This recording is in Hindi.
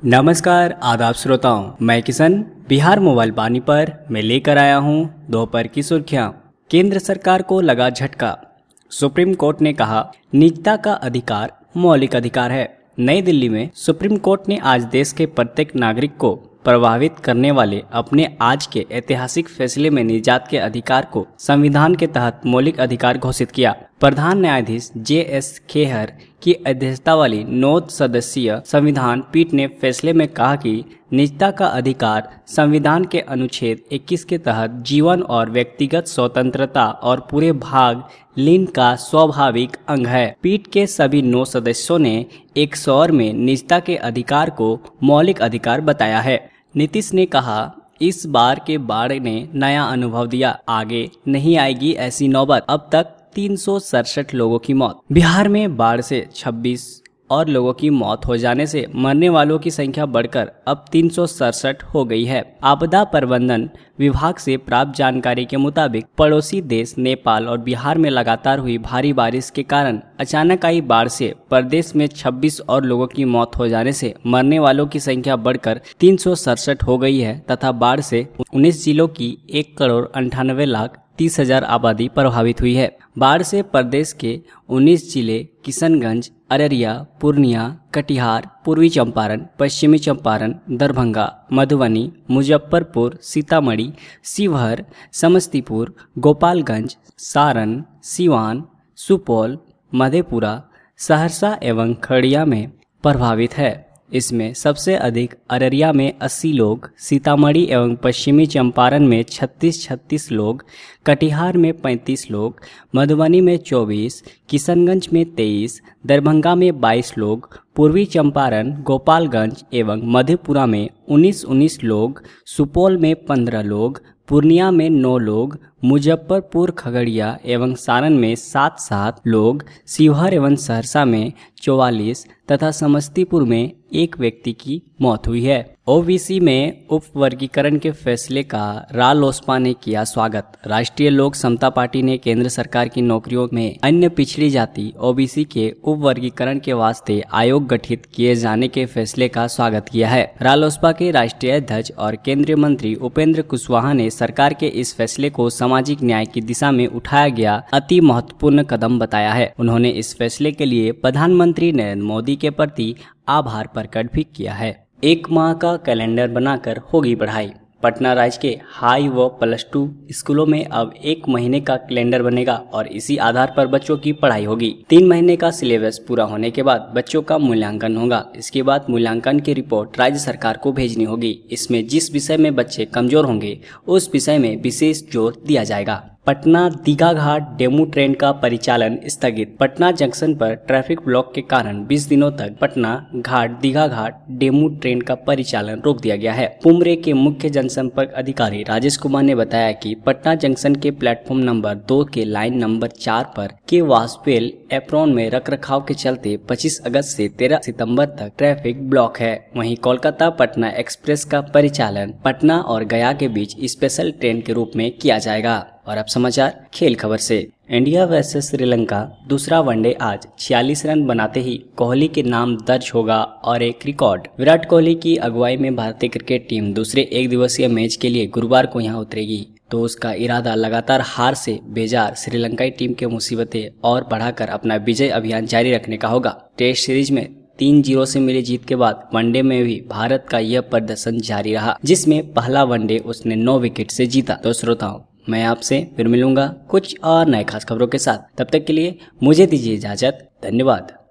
नमस्कार आदाब श्रोताओं, मैं किशन बिहार मोबाइल बानी पर मैं लेकर आया हूं दोपहर की सुर्खियां। केंद्र सरकार को लगा झटका। सुप्रीम कोर्ट ने कहा निजता का अधिकार मौलिक अधिकार है। नई दिल्ली में सुप्रीम कोर्ट ने आज देश के प्रत्येक नागरिक को प्रभावित करने वाले अपने आज के ऐतिहासिक फैसले में निजात के अधिकार को संविधान के तहत मौलिक अधिकार घोषित किया। प्रधान न्यायाधीश जे.एस. खेहर की अध्यक्षता वाली 9 सदस्यीय संविधान पीठ ने फैसले में कहा कि निजता का अधिकार संविधान के अनुच्छेद 21 के तहत जीवन और व्यक्तिगत स्वतंत्रता और पूरे भाग लीन का स्वाभाविक अंग है। पीठ के सभी 9 सदस्यों ने एक स्वर में निजता के अधिकार को मौलिक अधिकार बताया है। नीतीश ने कहा, इस बार के बाढ़ ने नया अनुभव दिया, आगे नहीं आएगी ऐसी नौबत। अब तक 367 लोगों की मौत। बिहार में बाढ़ से 26 और लोगों की मौत हो जाने से मरने वालों की संख्या बढ़कर अब 367 हो गई है। आपदा प्रबंधन विभाग से प्राप्त जानकारी के मुताबिक पड़ोसी देश नेपाल और बिहार में लगातार हुई भारी बारिश के कारण अचानक आई बाढ़ से प्रदेश में 26 और लोगों की मौत हो जाने से मरने वालों की संख्या बढ़कर 367 हो गई है तथा बाढ़ से 19 जिलों की 1,98,30,000 आबादी प्रभावित हुई है। बाढ़ से प्रदेश के 19 जिले किशनगंज, अररिया, पूर्णिया, कटिहार, पूर्वी चंपारण, पश्चिमी चंपारण, दरभंगा, मधुबनी, मुजफ्फरपुर, सीतामढ़ी, शिवहर, समस्तीपुर, गोपालगंज, सारण, सिवान, सुपौल, मधेपुरा, सहरसा एवं खगड़िया में प्रभावित है। इसमें सबसे अधिक अररिया में 80 लोग, सीतामढ़ी एवं पश्चिमी चंपारण में 36 लोग, कटिहार में 35 लोग, मधुबनी में 24, किशनगंज में 23, दरभंगा में 22 लोग, पूर्वी चंपारण, गोपालगंज एवं मधेपुरा में 19 लोग, सुपौल में 15 लोग, पूर्णिया में 9 लोग, मुजफ्फरपुर, खगड़िया एवं सारण में 7 लोग, शिवहर एवं सहरसा में 44 तथा समस्तीपुर में 1 व्यक्ति की मौत हुई है। ओबीसी में उप वर्गीकरण के फैसले का रालोसपा ने किया स्वागत। राष्ट्रीय लोक समता पार्टी ने केंद्र सरकार की नौकरियों में अन्य पिछड़ी जाति ओबीसी के उप वर्गीकरण के वास्ते आयोग गठित किए जाने के फैसले का स्वागत किया है। रालोसपा के राष्ट्रीय अध्यक्ष और केंद्रीय मंत्री उपेंद्र कुशवाहा ने सरकार के इस फैसले को सामाजिक न्याय की दिशा में उठाया गया अति महत्वपूर्ण कदम बताया है। उन्होंने इस फैसले के लिए प्रधानमंत्री नरेंद्र मोदी के प्रति आभार प्रकट भी किया है। 1 माह का कैलेंडर बनाकर होगी पढ़ाई। पटना राज्य के हाई व +2 स्कूलों में अब 1 महीने का कैलेंडर बनेगा और इसी आधार पर बच्चों की पढ़ाई होगी। 3 महीने का सिलेबस पूरा होने के बाद बच्चों का मूल्यांकन होगा। इसके बाद मूल्यांकन की रिपोर्ट राज्य सरकार को भेजनी होगी। इसमें जिस विषय में बच्चे कमजोर होंगे उस विषय में विशेष जोर दिया जाएगा। पटना दीघा घाट डेमू ट्रेन का परिचालन स्थगित। पटना जंक्शन पर ट्रैफिक ब्लॉक के कारण 20 दिनों तक पटना घाट दीघा घाट डेमू ट्रेन का परिचालन रोक दिया गया है। पुमरे के मुख्य जनसंपर्क अधिकारी राजेश कुमार ने बताया कि पटना जंक्शन के प्लेटफॉर्म नंबर 2 के लाइन नंबर 4 पर के वासपेल एप्रोन में रखरखाव के चलते 25 अगस्त से 13 सितंबर तक ट्रैफिक ब्लॉक है। वहीं कोलकाता पटना एक्सप्रेस का परिचालन पटना और गया के बीच स्पेशल ट्रेन के रूप में किया जाएगा। और अब समाचार खेल खबर से। इंडिया वर्सेस श्रीलंका दूसरा वनडे आज 46 रन बनाते ही कोहली के नाम दर्ज होगा और एक रिकॉर्ड। विराट कोहली की अगुवाई में भारतीय क्रिकेट टीम दूसरे एक दिवसीय मैच के लिए गुरुवार को यहां उतरेगी, तो उसका इरादा लगातार हार से बेजार श्रीलंकाई टीम के मुसीबतें और बढ़ाकर अपना विजय अभियान जारी रखने का होगा। टेस्ट सीरीज में 3-0 से मिली जीत के बाद वनडे में भी भारत का यह प्रदर्शन जारी रहा, जिसमें पहला वनडे उसने 9 विकेट से जीता। तो श्रोताओं, मैं आपसे फिर मिलूंगा कुछ और नए खास खबरों के साथ। तब तक के लिए मुझे दीजिए इजाजत। धन्यवाद।